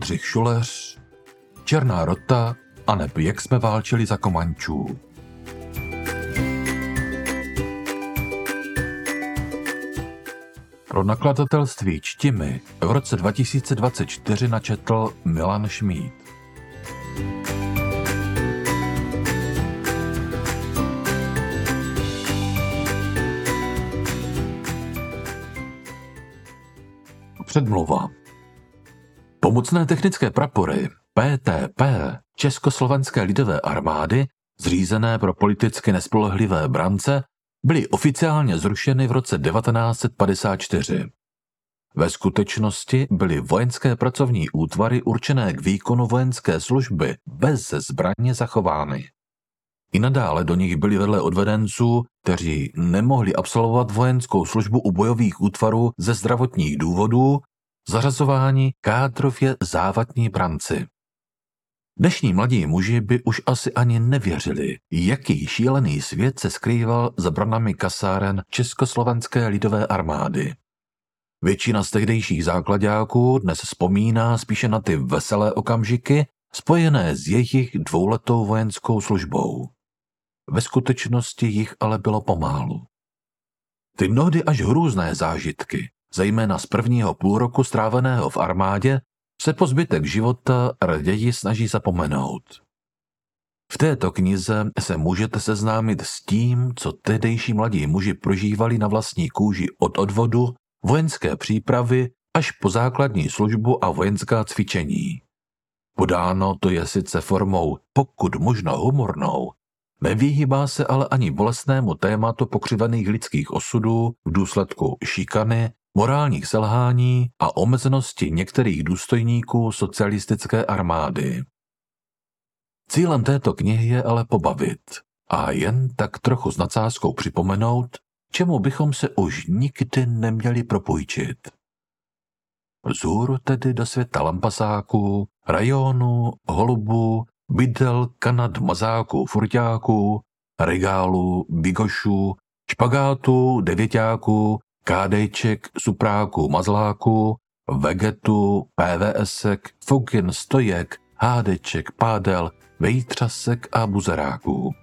Oldřich Šuleř, Černá rota a neb jak jsme válčili za Komančů. Pro nakladatelství Čtimi v roce 2024 načetl Milan Šmíd. Předmluva. Pomocné technické prapory PTP Československé lidové armády, zřízené pro politicky nespolehlivé brance, byly oficiálně zrušeny v roce 1954. Ve skutečnosti byly vojenské pracovní útvary určené k výkonu vojenské služby bez zbraně zachovány. I nadále do nich byli vedle odvedenců, kteří nemohli absolvovat vojenskou službu u bojových útvarů ze zdravotních důvodů, zařazováni kádrově závatní branci. Dnešní mladí muži by už asi ani nevěřili, jaký šílený svět se skrýval za branami kasáren Československé lidové armády. Většina z tehdejších záklaďáků dnes vzpomíná spíše na ty veselé okamžiky spojené s jejich dvouletou vojenskou službou. Ve skutečnosti jich ale bylo pomálu. Ty mnohdy až hrůzné zážitky, zejména z prvního půlroku stráveného v armádě, se po zbytek života raději snaží zapomenout. V této knize se můžete seznámit s tím, co tehdejší mladí muži prožívali na vlastní kůži od odvodu, vojenské přípravy až po základní službu a vojenská cvičení. Podáno to je sice formou pokud možno humornou, nevyhýbá se ale ani bolestnému tématu pokřivených lidských osudů v důsledku šikany, morálních selhání a omezenosti některých důstojníků socialistické armády. Cílem této knihy je ale pobavit a jen tak trochu s nadsázkou připomenout, čemu bychom se už nikdy neměli propůjčit. Vzhůru tedy do světa lampasáků, rajonů, holubů, bydel, kanad, mazáků, furťáků, regálů, bigošů, špagátů, devěťáků, kádejček, supráků, mazláků, vegetů, PVSek, fukin, stojek, hádeček, pádel, vejtřasek a buzeráků.